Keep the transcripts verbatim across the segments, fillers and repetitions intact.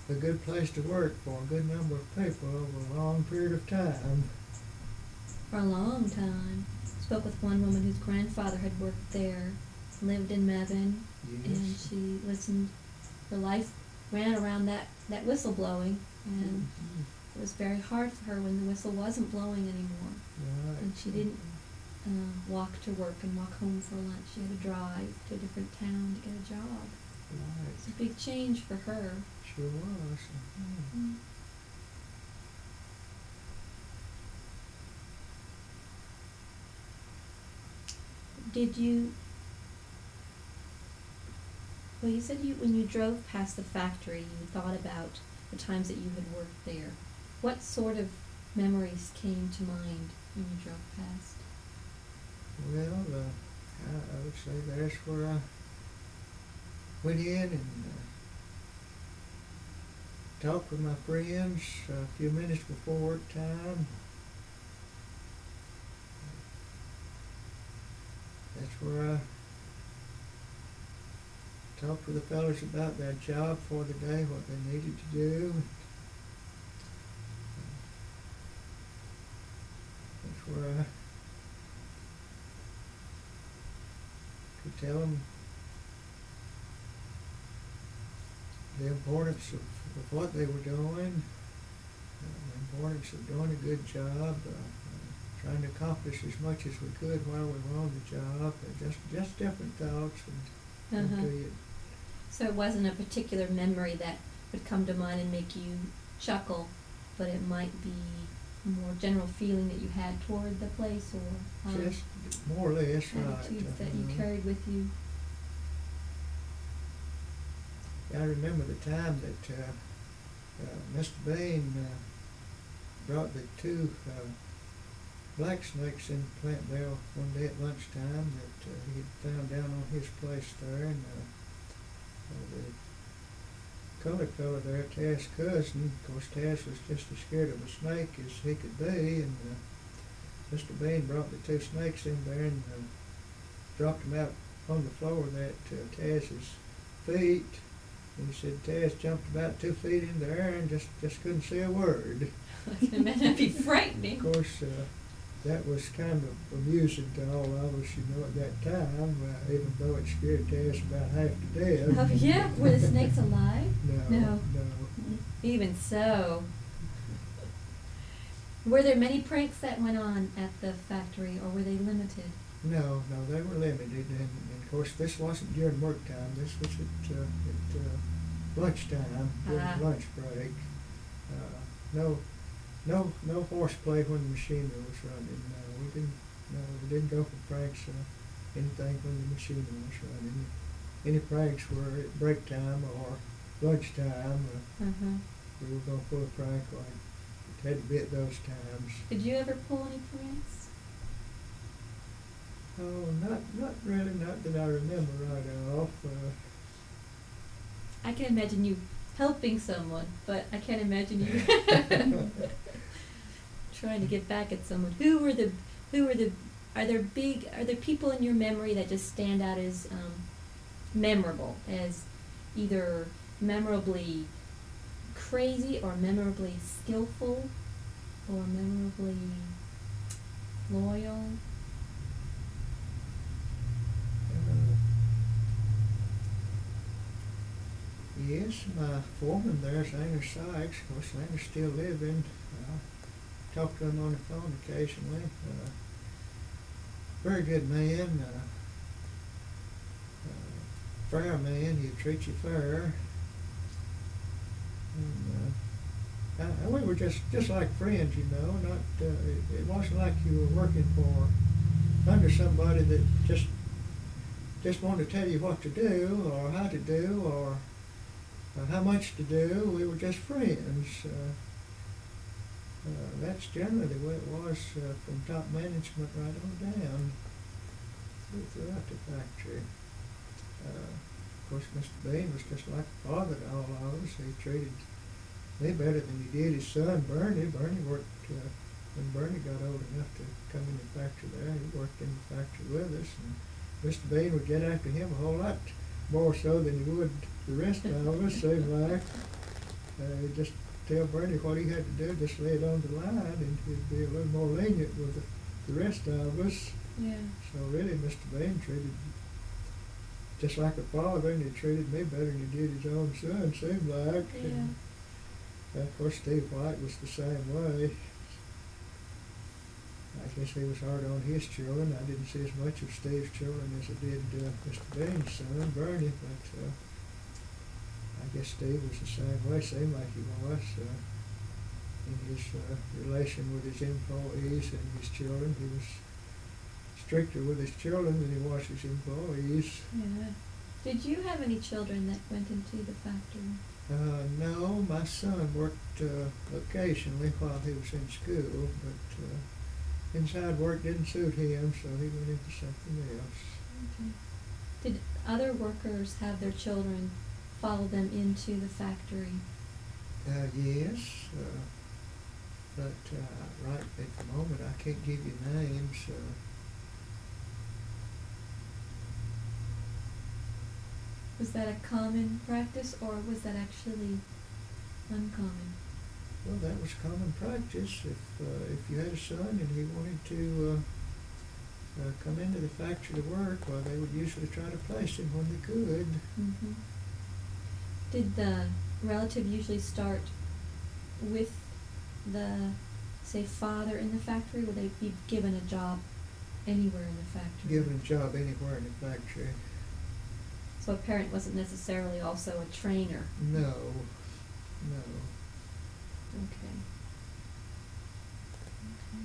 a good place to work for a good number of people over a long period of time. For a long time. Spoke with one woman whose grandfather had worked there, lived in Mebane, Yes. and she listened. Her life ran around that that whistle blowing, and Mhm. it was very hard for her when the whistle wasn't blowing anymore, Right. and she didn't um, walk to work and walk home for lunch. She had to drive to a different town to get a job. Right. It's a big change for her. Sure was. Mhm. Mm. Did you? Well, you said you when you drove past the factory, you thought about the times that you had worked there. What sort of memories came to mind when you drove past? Well, uh, I, I would say that's where I went in and uh, talked with my friends a few minutes before work time. That's where I talked with the fellows about their job for the day, what they needed to do. That's where I could tell them the importance of, of what they were doing, uh, the importance of doing a good job, uh, uh, trying to accomplish as much as we could while we were on the job, uh, just just different thoughts would come Uh-huh. to you. So it wasn't a particular memory that would come to mind and make you chuckle, but it might be a more general feeling that you had toward the place, or um, Just more or less, right. attitudes that you uh-huh. carried with you. I remember the time that uh, uh, Mister Bain uh, brought the two uh, black snakes in the plant there one day at lunchtime that uh, he had found down on his place there, and uh, uh, the colored fellow there, Taz's cousin, of course Taz was just as scared of a snake as he could be, and uh, Mister Bain brought the two snakes in there and uh, dropped them out on the floor at uh, Taz's feet. And he said Taz jumped about two feet in the air and just, just couldn't say a word. I can imagine it'd be frightening. Of course, uh, that was kind of amusing to all of us, you know, at that time, uh, even though it scared Taz about half to death. Oh yeah, were the snakes alive? No, No. no. Even so. Were there many pranks that went on at the factory, or were they limited? No, no, they were limited, and, and of course this wasn't during work time. This was at, uh, at uh, lunchtime, during Ah. the lunch break. Uh, no, no, no horseplay when the machinery was running. No, we didn't. No, we didn't go for pranks or anything when the machinery was running. Any pranks were at break time or lunchtime. Uh, Uh-huh. we were going to pull a prank like it had to be at those times. Did you ever pull any pranks? Oh, not not really, not that I remember right off. Uh, I can imagine you helping someone, but I can't imagine you trying to get back at someone. Who were the, who were the, are there big, are there people in your memory that just stand out as um, memorable, as either memorably crazy or memorably skillful or memorably loyal? uh, yes, my foreman there, Sanger Sykes, of course Sanger's still living. I talk to him on the phone occasionally. Uh, very good man. Uh, uh, fair man, he'd treat you fair. And, uh, I, we were just, just like friends, you know. Not uh, it, it wasn't like you were working for under somebody that just just wanted to tell you what to do or how to do or uh, how much to do. We were just friends. Uh, uh, that's generally the way it was uh, from top management right on down throughout the factory. Uh, of course, Mister Bain was just like a father to all of us. He treated me better than he did his son, Bernie. Bernie worked, uh, when Bernie got old enough to come in the factory there, he worked in the factory with us. And Mister Bain would get after him a whole lot more so than he would the rest of us, seemed like. uh, just tell Bernie what he had to do, just lay it on the line, and he'd be a little more lenient with the, the rest of us. Yeah. So really, Mister Bain treated just like a father, and he treated me better than he did his own son, seemed like. Yeah. And, of course, Steve White was the same way. I guess he was hard on his children. I didn't see as much of Steve's children as I did uh, Mister Bain's son, Bernie, but uh, I guess Steve was the same way, seemed like he was, uh, in his uh, relation with his employees and his children. He was stricter with his children than he was his employees. Yeah. Did you have any children that went into the factory? Uh, no, my son worked uh, occasionally while he was in school, but uh, inside work didn't suit him, so he went into something else. Okay. Did other workers have their children follow them into the factory? Uh, yes, uh, but uh, right at the moment I can't give you names. Uh, Was that a common practice, or was that actually uncommon? well, that was common practice. If uh, if you had a son and he wanted to uh, uh, come into the factory to work, well, they would usually try to place him when they could. Mm-hmm. Did the relative usually start with the, say, father in the factory? Would they be given a job anywhere in the factory? Given a job anywhere in the factory. So a parent wasn't necessarily also a trainer? No, no. Okay. Okay.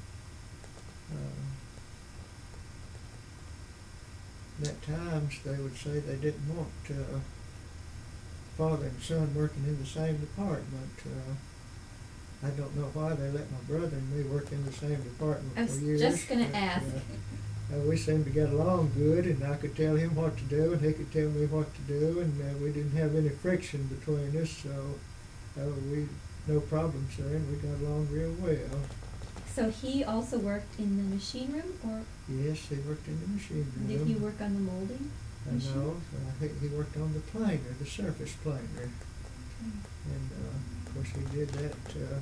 Uh, at times they would say they didn't want uh, father and son working in the same department. Uh, I don't know why they let my brother and me work in the same department I was for years. just going to but, ask. Uh, uh, we seemed to get along good, and I could tell him what to do, and he could tell me what to do, and uh, we didn't have any friction between us, so uh, we no problems there, and we got along real well. So he also worked in the machine room, or Yes, he worked in the machine room. did he work on the molding I machine? know. Uh, he, he worked on the planer, the surface planer. Okay. And uh, of course he did that uh,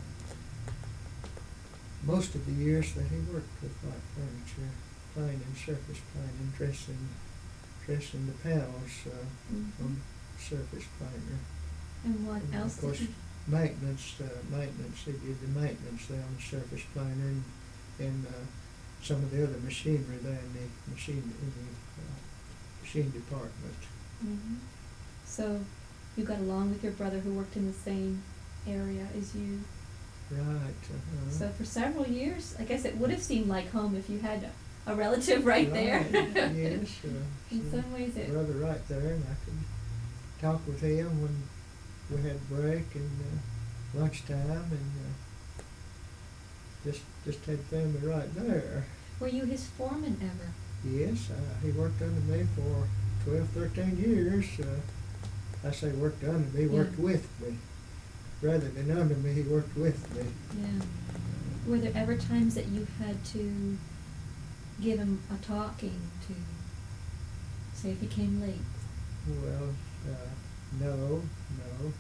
most of the years that he worked with light furniture, planing, surface planing, dressing, dressing the panels uh, Mm-hmm. on surface planer. And what And else of course, did he? maintenance, uh, maintenance, he did the maintenance there on the surface planer and, and uh, some of the other machinery there in the machine, in the uh, machine department. Mm-hmm. So you got along with your brother who worked in the same area as you. Right. Uh-huh. So for several years, I guess it would have seemed like home if you had a relative right there. Yes. Uh, In so some ways it. brother right there, and I could talk with him when we had break and uh, lunchtime, and uh, just just had family right there. Were you his foreman ever? Yes, uh, he worked under me for twelve, thirteen years. Uh, I say worked under me, worked Yeah. with me. Rather than under me, he worked with me. Yeah. Were there ever times that you had to give him a talking to, say, if he came late? Well, uh, no, no.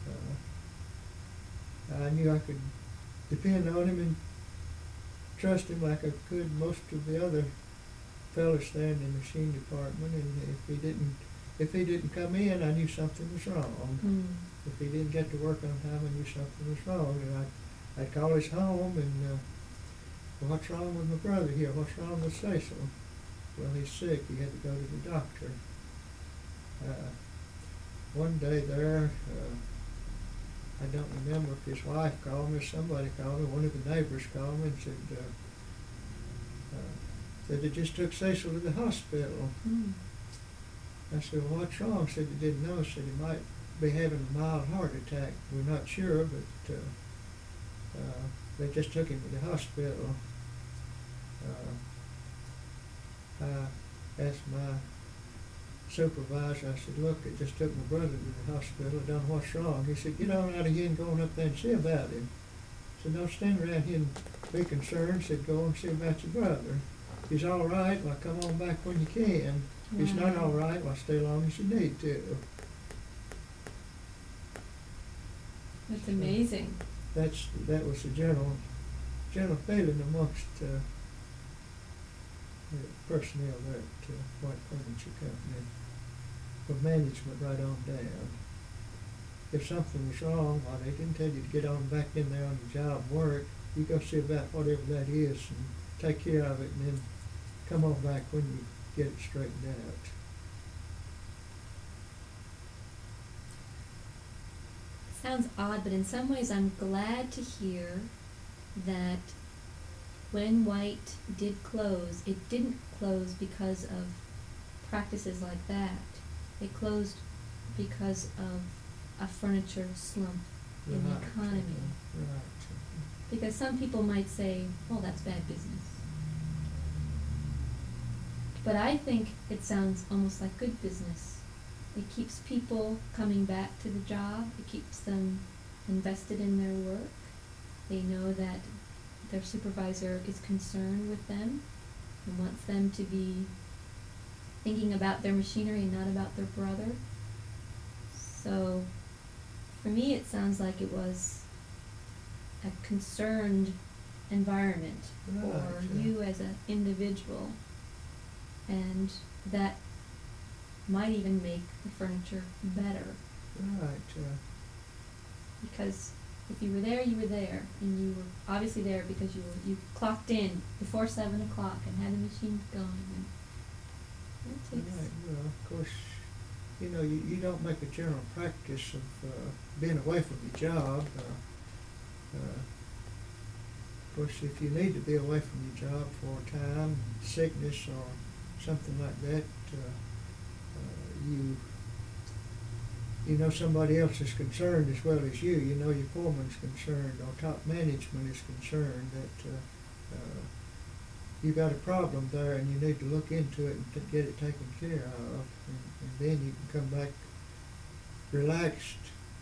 Uh, I knew I could depend on him and trust him like I could most of the other fellas there in the machine department. And if he didn't, if he didn't come in, I knew something was wrong. Mm. If he didn't get to work on time, I knew something was wrong. And I'd, I'd call his home and, uh, well, what's wrong with my brother here? What's wrong with Cecil? Well, he's sick. He had to go to the doctor. Uh, one day there, uh, I don't remember if his wife called me or somebody called me. One of the neighbors called me and said, uh, uh, said they just took Cecil to the hospital. Mm. I said, well, what's wrong? Said they didn't know. Said he might be having a mild heart attack. We're not sure, but uh, uh, they just took him to the hospital. Uh, I asked my supervisor, I said, look, it just took my brother to the hospital. I don't know what's wrong. He said, get on out of here and go on up there and see about him. I said, don't stand around here and be concerned. I said, go and see about your brother. If he's all right, well, come on back when you can. If he's not Wow. all right, well, stay long as you need to. That's So amazing. That's, that was the general, general feeling amongst, uh, the personnel there at, uh, White Furniture Company, from management right on down. If something was wrong, well, they didn't tell you to get on back in there on the job and work. You go see about whatever that is and take care of it, and then come on back when you get it straightened out. Sounds odd, but in some ways I'm glad to hear that when White did close, it didn't close because of practices like that. It closed because of a furniture slump in the Right, economy. uh, Right. Because some people might say, well, that's bad business. But I think it sounds almost like good business. It keeps people coming back to the job. It keeps them invested in their work. They know that their supervisor is concerned with them and wants them to be thinking about their machinery and not about their brother. So for me, it sounds like it was a concerned environment Right, for yeah. you as an individual, and that might even make the furniture better, Right, uh, because if you were there, you were there, and you were obviously there because you were, you clocked in before seven o'clock and had the machines going, and it takes. right, well, of course, you know, you, you don't make a general practice of, uh, being away from your job. Uh, uh, Of course, if you need to be away from your job for a time, sickness or something like that, uh, uh, you, you know somebody else is concerned as well as you. You know your foreman's concerned, or top management is concerned that, uh, uh, you got a problem there and you need to look into it and t- get it taken care of, and, and then you can come back relaxed,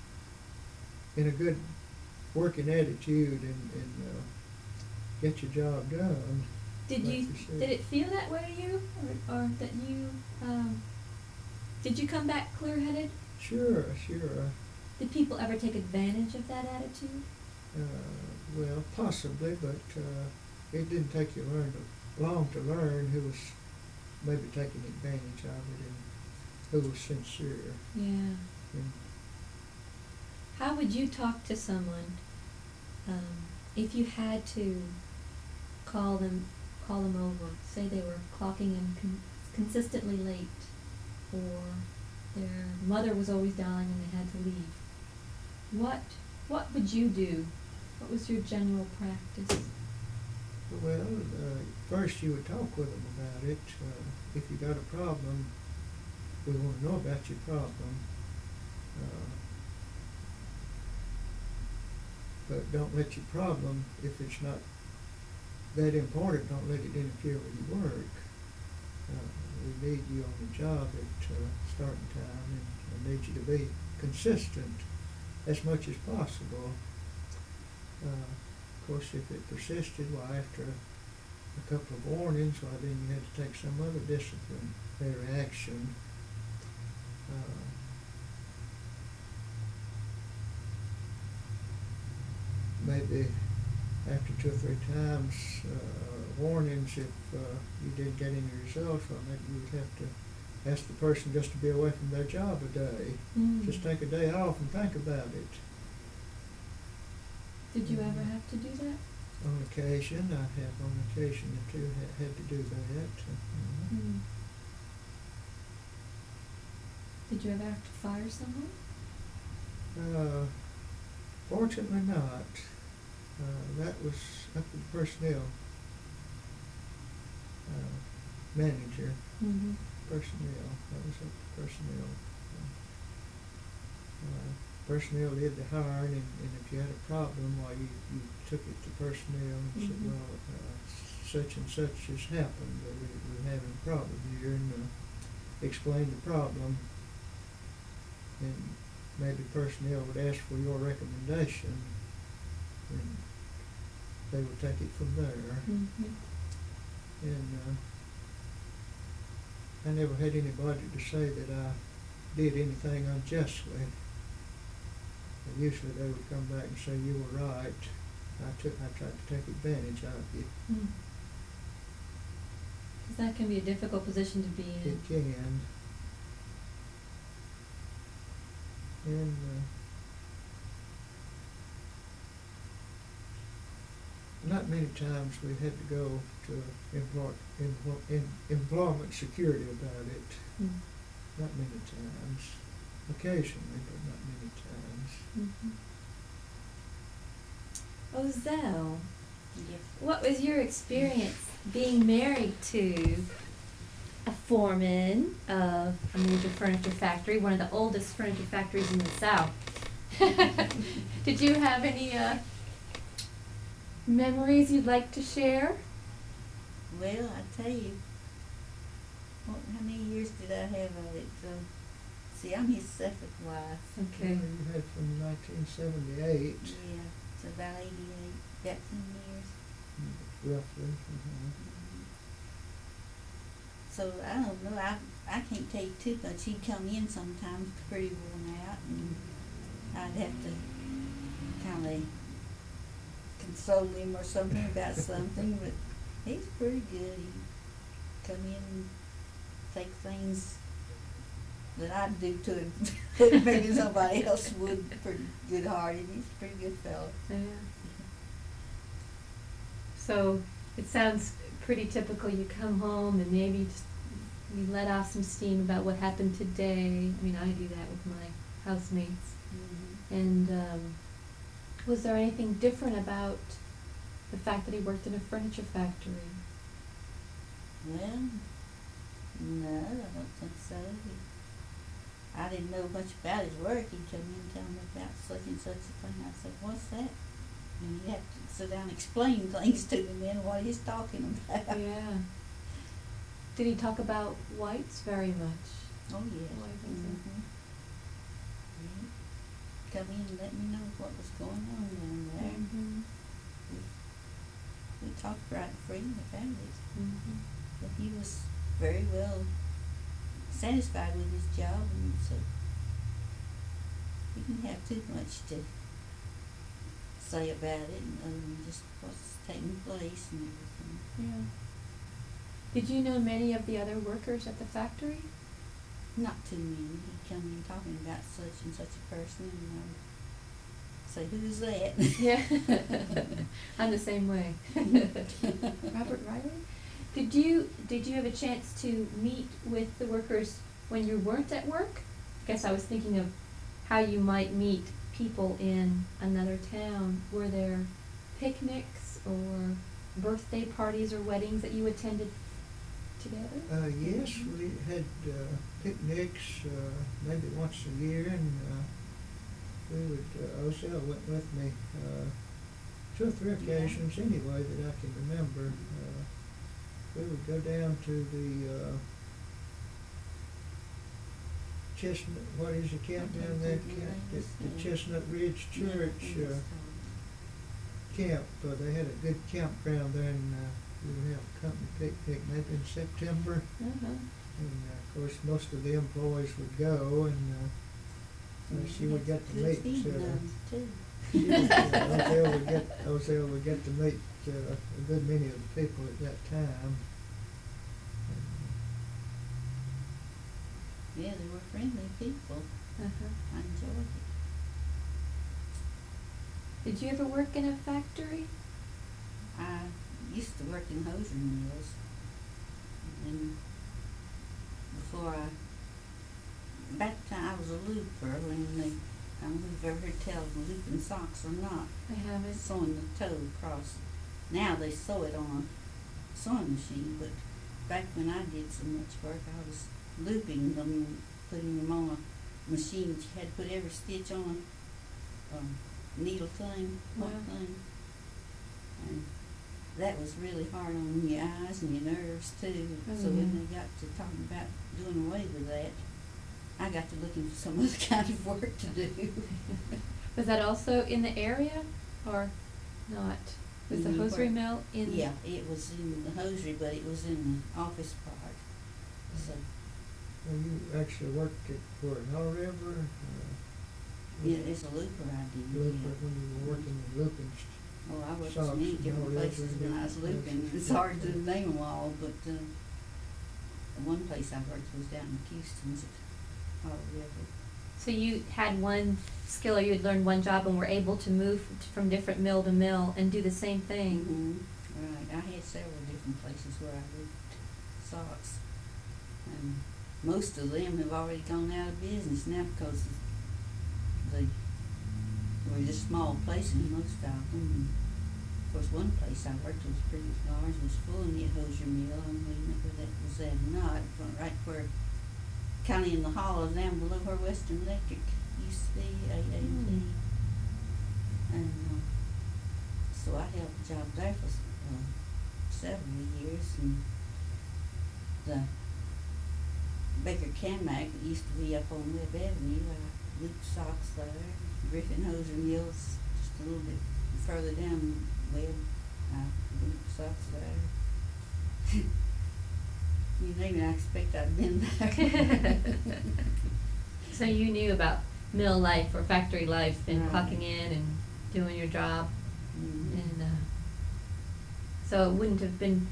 in a good working attitude, and, and uh, get your job done. Did like you, said. did it feel that way to you, or, or that you, um, did you come back clear-headed? Sure, sure. Did people ever take advantage of that attitude? Uh, well, possibly, but uh, it didn't take you learn to, long to learn who was maybe taking advantage of it and who was sincere. Yeah. And How would you talk to someone, um, if you had to call them, call them over, say they were clocking in con- consistently late, or their mother was always dying and they had to leave? What, what would you do? What was your general practice? Well, uh, first you would talk with them about it. Uh, if you got a problem, we want to know about your problem. Uh, but don't let your problem, if it's not that important, don't let it interfere with your work. Uh, we need you on the job at uh, starting time, and I need you to be consistent as much as possible. Uh, of course, if it persisted, well, after a couple of warnings, well, then you had to take some other disciplinary action. Uh, maybe after two or three times, uh, warnings, if uh, you didn't get any results, well, maybe you would have to ask the person just to be away from their job a day. Mm. Just take a day off and think about it. Did you ever have to do that? On occasion, I have on occasion or two ha- had to do that. Uh, Mm. Did you ever have to fire someone? uh, fortunately not. Uh, that was up to the personnel uh, manager. Mm-hmm. Personnel, that was up to personnel. Uh, personnel did the hiring, and, and if you had a problem, why, you, you took it to personnel and said, Mhm. well, uh, such and such has happened, that we, we're having a problem here, and uh, explain the problem, and maybe personnel would ask for your recommendation, and they would take it from there. Mm-hmm. And uh, I never had anybody to say that I did anything unjustly. And usually they would come back and say, you were right. I took, I tried to take advantage of you. Mm. 'Cause that can be a difficult position to be in. It can. And, uh, not many times we had to go to employ, employ, em, employment security about it. Mm. Not many times. Occasionally, but not many times. Mm-hmm. Ozell, Yes. what was your experience being married to a foreman of a major furniture factory, one of the oldest furniture factories in the South? Did you have any uh, memories you'd like to share? Well, I tell you, what, how many years did I have of it? So, see, I'm his second wife. Okay. You had from nineteen seventy-eight, Yeah, it's about eighty-eight, about ten years. roughly. uh-huh. Mhm. So I don't know. I I can't tell you too much. He'd come in sometimes pretty worn out, and I'd have to kind of console him or something about something. But he's pretty good. He'd come in and take things that I'd do to him that maybe somebody else would. Pretty good-hearted. He's a pretty good fellow. Yeah. So it sounds pretty typical. You come home and maybe just you let off some steam about what happened today. I mean, I do that with my housemates. Mm-hmm. And um, was there anything different about the fact that he worked in a furniture factory? Well, no, I don't think so. He, I didn't know much about his work. He'd come in and tell me about such and such a thing. I said, what's that? And he'd have to sit down and explain things to me then what he's talking about. Yeah. Did he talk about whites very much? Oh, yes. Oh, I think so. Mhm. He'd come in and let me know what was going on down there. Mm-hmm. We talked right and free about it. Mm-hmm. But he was very well satisfied with his job, and so he didn't have too much to say about it, other than just what's taking place and everything. Yeah. Did you know many of the other workers at the factory? Not too many. He'd come in talking about such and such a person, and I'd say, who's that? Yeah. I'm the same way. Robert Riley? Did you did you have a chance to meet with the workers when you weren't at work? I guess I was thinking of how you might meet people in another town. Were there picnics or birthday parties or weddings that you attended together? Uh, yes, we had uh, picnics uh, maybe once a year, and uh, we would, uh, Ozell went with me uh, two or three occasions anyway that I can remember. Uh, we would go down to the uh, Chestnut, what is the camp down there? Camp, the, the Chestnut Ridge Church uh, camp. Uh, they had a good campground there, and uh, we would have a company picnic maybe in September. Uh-huh. And uh, of course, most of the employees would go, and uh, uh, she would get to meet. Uh, she would, uh, Ozell would get Ozell would get to meet uh, a good many of the people at that time. Yeah, they were friendly people. Uh-huh. I enjoyed it. Did you ever work in a factory? I used to work in hosiery mills, and before I, back time I was a looper when they, I don't know if you've ever heard tell of looping socks or not, I haven't. sewing the toe across. Now they sew it on a sewing machine, but back when I did so much work, I was looping them, putting them on a machine. You had to put every stitch on a um, needle thing, hook Wow. thing, and that was really hard on your eyes and your nerves too. Oh, so yeah. when they got to talking about doing away with that, I got to looking for some other kind of work to do. Was that also in the area or not? Was the Mm, hosiery where- mill in? Yeah, it was in the hosiery, but it was in the office part. So Well, you actually worked at, for Hell River? Uh, Yeah, it's a looper I did, Looper, yeah. when you were working in looping. Well, I worked socks so many and different all the other places when I was places. looping, it's hard to name them all, but, uh, the one place I worked was down in Houston's at Hall River. So you had one skill, or you had learned one job and were able to move from different mill to mill and do the same thing. Mm-hmm. Right, I had several different places where I looped socks, and most of them have already gone out of business now because they were just small places, most of them. And of course, one place I worked was pretty large, it was full of knit hosier mill, and we never that was that or not, but right where, kind of in the hollow down below where Western Electric used to be, A A T. Mm. And uh, so I held a job there for uh, several years, and the Baker Camac that used to be up on Webb Avenue, I looped socks there. Griffin Hosier Mills, just a little bit further down Webb, I looped socks there. You name it, I expect I'd been there. So you knew about mill life or factory life and Right. clocking in and doing your job. Mhm. And uh, so it wouldn't have been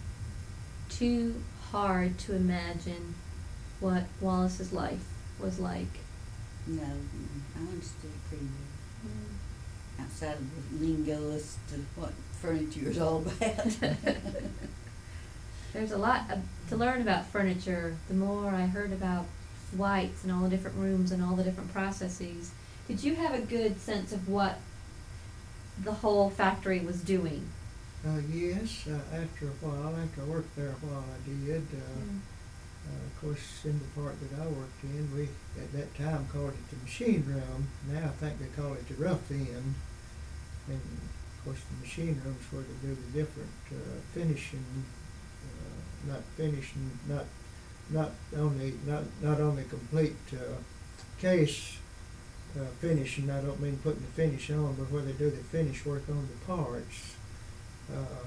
too hard to imagine what Wallace's life was like. No, mm, I understood it pretty well. Outside of the lingo as to what furniture is all about. There's a lot uh, to learn about furniture. The more I heard about White's and all the different rooms and all the different processes, did you have a good sense of what the whole factory was doing? Uh, yes, uh, after a while, after I worked there a while, I did. Uh, Mm. uh, of course, in the part that I worked in, we at that time called it the machine room. Now I think they call it the rough end. And of course, the machine room's where they do the different uh, finishing, uh, not finishing, not not only not not only complete uh, case uh, finishing. I don't mean putting the finish on, but where they do the finish work on the parts. Uh,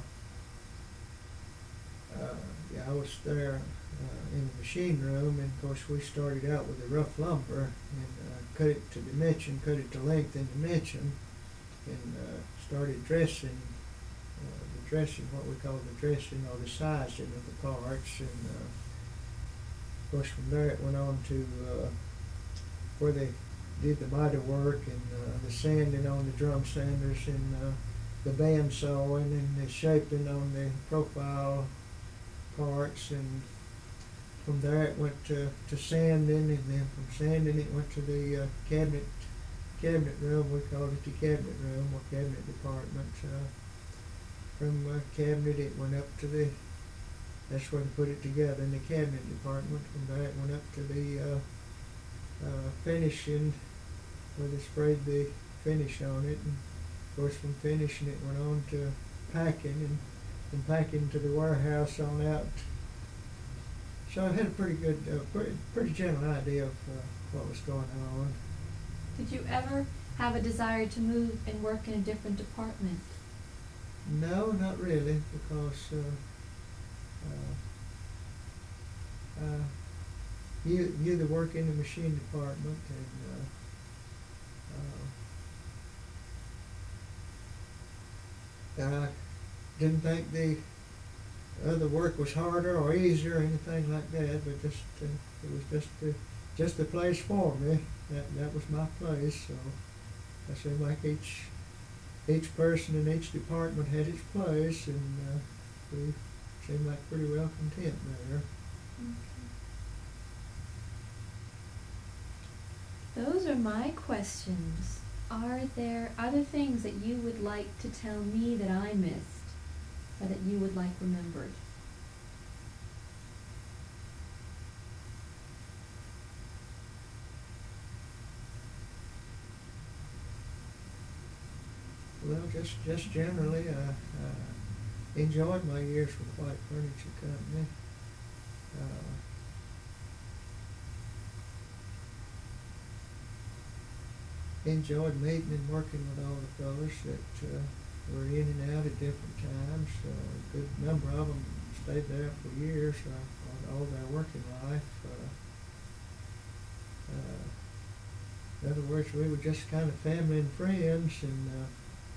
uh, yeah, I was there uh, in the machine room, and of course we started out with the rough lumber and uh, cut it to dimension, cut it to length and dimension, and uh, started dressing, uh, the dressing, what we call the dressing or the sizing of the parts, and uh, of course from there it went on to uh, where they did the miter work and uh, the sanding on the drum sanders and uh, the band sawing and the shaping on the profile parts, and from there it went to, to sanding, and then from sanding it went to the uh, cabinet cabinet room. We called it the cabinet room or cabinet department. Uh, from uh, cabinet it went up to the, that's where they put it together in the cabinet department. From there it went up to the uh, uh, finishing, where they sprayed the finish on it, and of course from finishing it went on to packing, and from packing to the warehouse on out. So I had a pretty good, uh, pretty, pretty general idea of uh, what was going on. Did you ever have a desire to move and work in a different department? No, not really, because uh, uh, uh, you you the work in the machine department, and uh, uh, I didn't think the other work was harder or easier or anything like that, but just uh, it was just the just the place for me. That that was my place. So I seemed like each each person in each department had its place, and uh, we seemed like pretty well content there. Those are my questions. Are there other things that you would like to tell me that I missed, or that you would like remembered? Well, just just generally, I, I enjoyed my years with White Furniture Company. Uh, enjoyed meeting and working with all the fellows that uh, were in and out at different times. Uh, a good number of them stayed there for years, uh, all, all their working life. Uh, uh, In other words, we were just kind of family and friends, and uh,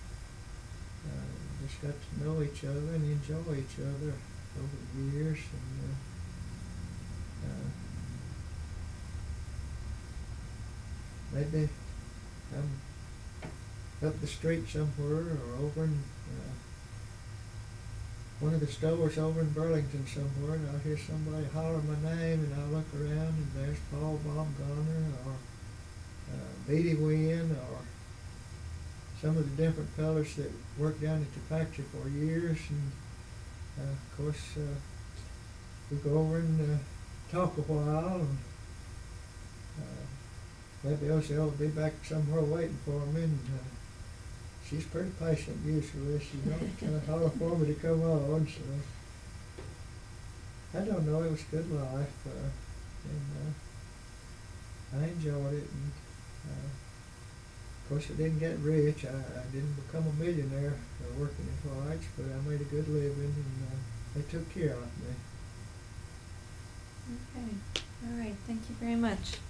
uh, just got to know each other and enjoy each other over the years. And uh, uh, maybe I'm up the street somewhere or over in uh, one of the stores over in Burlington somewhere, and I'll hear somebody holler my name, and I'll look around, and there's Paul Baumgartner or uh, Beatty Wynn or some of the different fellows that worked down at the factory for years. And uh, of course, uh, we go over and uh, talk a while, and uh, maybe Ozell will be back somewhere waiting for me. And, uh, she's pretty patient usually. She don't kind of holler for me to come on. So I don't know. It was a good life, uh, and uh, I enjoyed it. And, uh, of course, I didn't get rich. I, I didn't become a millionaire uh, working in White's, but I made a good living, and uh, they took care of me. Okay. All right. Thank you very much.